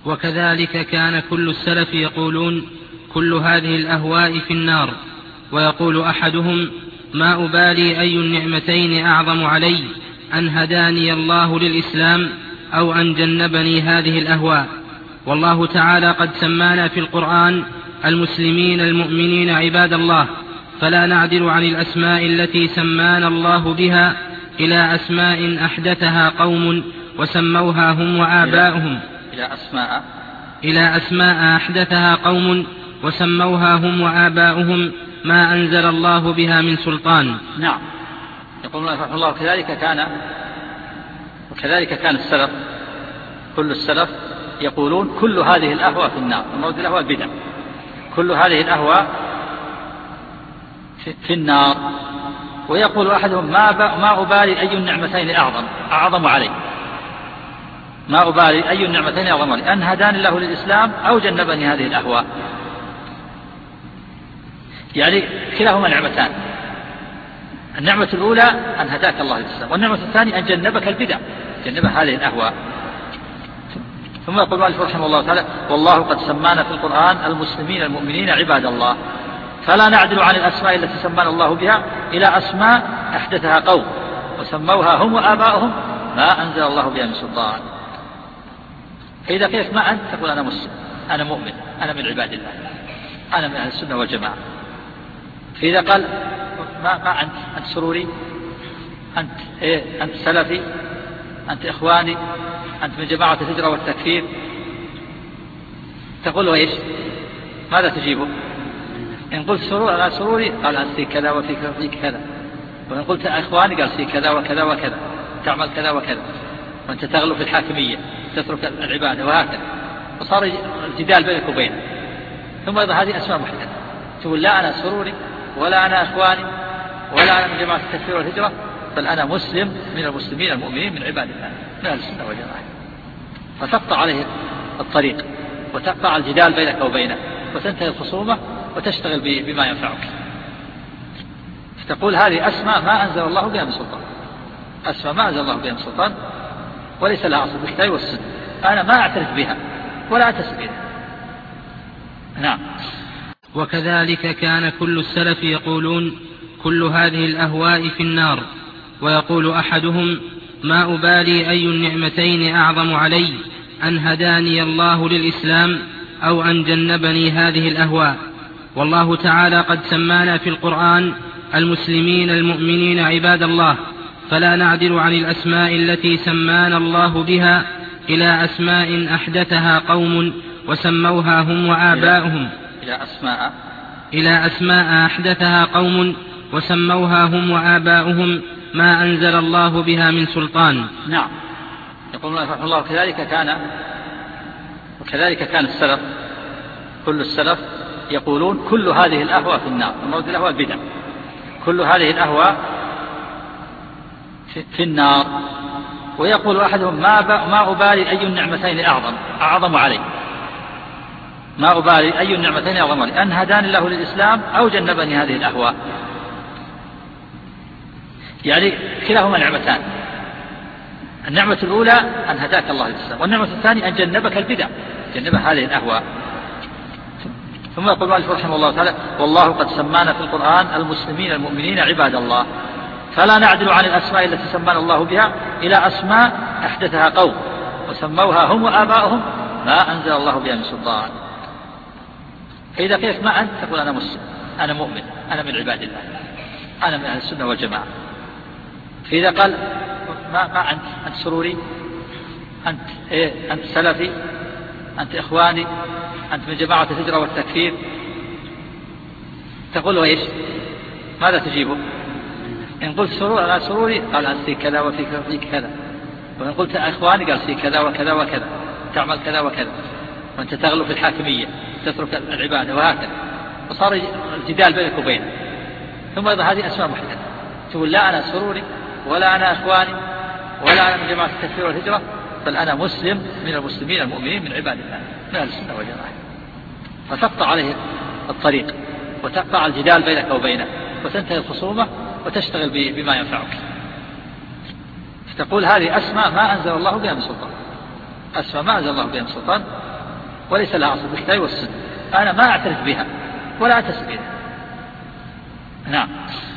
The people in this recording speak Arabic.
وكذلك كان كل السلف يقولون كل هذه الأهواء في النار، ويقول أحدهم ما أبالي أي النعمتين أعظم علي، أن هداني الله للإسلام أو أن جنبني هذه الأهواء. والله تعالى قد سمانا في القرآن المسلمين المؤمنين عباد الله، فلا نعدل عن الأسماء التي سمانا الله بها إلى أسماء أحدثها قوم وسموها هم وآباؤهم إلى أسماء أحدثها قوم وسموها هم وآباؤهم ما أنزل الله بها من سلطان. نعم. يقول الله وكذلك كان السلف، كل السلف يقولون كل هذه الأهواء في النار. المراد الأهواء البدع، كل هذه الأهواء في النار. ويقول أحدهم ما أبالي أي النعمتين أعظم علي، ما أبالي أي النعمتين أعظم علي، أن هداني الله للإسلام أو جنبني هذه الأهواء. يعني كلاهما نعمتان. النعمة الأولى أن هداك الله للإسلام، والنعمة الثانية أن جنبك البدع، جنبك هذه الأهواء. ثم يقول المؤلف رحمه الله تعالى: والله قد سمانا في القرآن المسلمين المؤمنين عباد الله، فلا نعدل عن الأسماء التي سمانا الله بها إلى أسماء أحدثها قوم وسموها هم وآباؤهم ما أنزل الله بها من سلطان. فإذا قيلت ما أنت تقول أنا مسلم، أنا مؤمن، أنا من عباد الله، أنا من أهل السنة والجماعة. فإذا قال ما أنت سروري، أنت سلفي، أنت إخواني، أنت من جماعة الهجرة والتكفير، تقول له إيش؟ ماذا تجيبه؟ إن قلت سرور أنا سروري قال أنت في كذا وفيك كذا، وإن قلت إخواني قال في كذا وكذا وكذا، تعمل كذا وكذا، وأنت تغلو في الحاكمية، تترك العبادة، وهكذا. وصار الجدال بينك وبينه. ثم أيضا هذه أسماء محدثة، تقول لا أنا سروري ولا أنا إخواني ولا أنا من جماعة التكفير والهجرة، بل أنا مسلم من المسلمين المؤمنين من عباد الله من أهل السنة والجماعة. فتقطع عليه الطريق وتقطع الجدال بينك وبينه، وتنتهي الخصومة وتشتغل بما ينفعك. فتقول هذه أسماء ما أنزل الله بها من سلطان، أسماء ما أنزل الله بها من سلطان، وليس لها أصل بالكتاب والسنة. أنا ما أعترف بها ولا أنتسب إليها. نعم. وكذلك كان كل السلف يقولون كل هذه الأهواء في النار، ويقول أحدهم ما أبالي أي النعمتين أعظم علي، أن هداني الله للإسلام أو أن جنبني هذه الأهواء. والله تعالى قد سمانا في القرآن المسلمين المؤمنين عباد الله، فلا نعدل عن الأسماء التي سمانا الله بها إلى أسماء أحدثها قوم وسموها هم وآباؤهم إلى أسماء أحدثها قوم وسموها هم وآباؤهم ما أنزل الله بها من سلطان. نعم. يقول الله وكذلك كان السلف، كل السلف يقولون كل هذه الأهواء في النار. المراد الأهواء البدع، كل هذه الأهواء في النار. ويقول أحدهم ما أبالي أي النعمتين أعظم علي، ما أبالي أي النعمتين أعظم علي، أن هداني الله للإسلام أو جنبني هذه الأهواء. يعني كلاهما نعمتان. النعمة الأولى أن هداك الله للإسلام، والنعمة الثانية أن جنبك البدع، جنبك هذه الأهواء. ثم يقول المؤلف رحمه الله تعالى: والله قد سمانا في القرآن المسلمين المؤمنين عباد الله، فلا نعدل عن الأسماء التي سمانا الله بها إلى أسماء أحدثها قوم وسموها هم وآباؤهم ما أنزل الله بها من سلطان. فإذا قيلت ما أنت تقول أنا مسلم، أنا مؤمن، أنا من عباد الله، أنا من أهل السنة والجماعة. فإذا قال ما أنت سروري، أنت سلفي، أنت إخواني، أنت من جماعة الهجرة والتكفير، تقول له إيش؟ ماذا تجيبه؟ إن قلت سرور أنا سروري قال أنت في كذا وفيك كذا، وإن قلت إخواني قال في كذا وكذا وكذا، تعمل كذا وكذا، وأنت تغلو في الحاكمية، تترك العبادة، وهكذا. وصار الجدال بينك وبينه. ثم أيضا هذه أسماء محدثة، تقول لا أنا سروري ولا أنا إخواني ولا أنا من جماعة التكفير والهجرة، بل أنا مسلم من المسلمين المؤمنين من عباد الله من أهل السنة والجماعة. فتقطع عليه الطريق وتقطع الجدال بينك وبينه، وتنتهي الخصومة وتشتغل بما ينفعك. فتقول هذه أسماء ما أنزل الله بها من سلطان، أسماء ما أنزل الله بها من سلطان، وليس لها أصل بالكتاب والسنة، أنا ما أعترف بها ولا أتسبيل. نعم.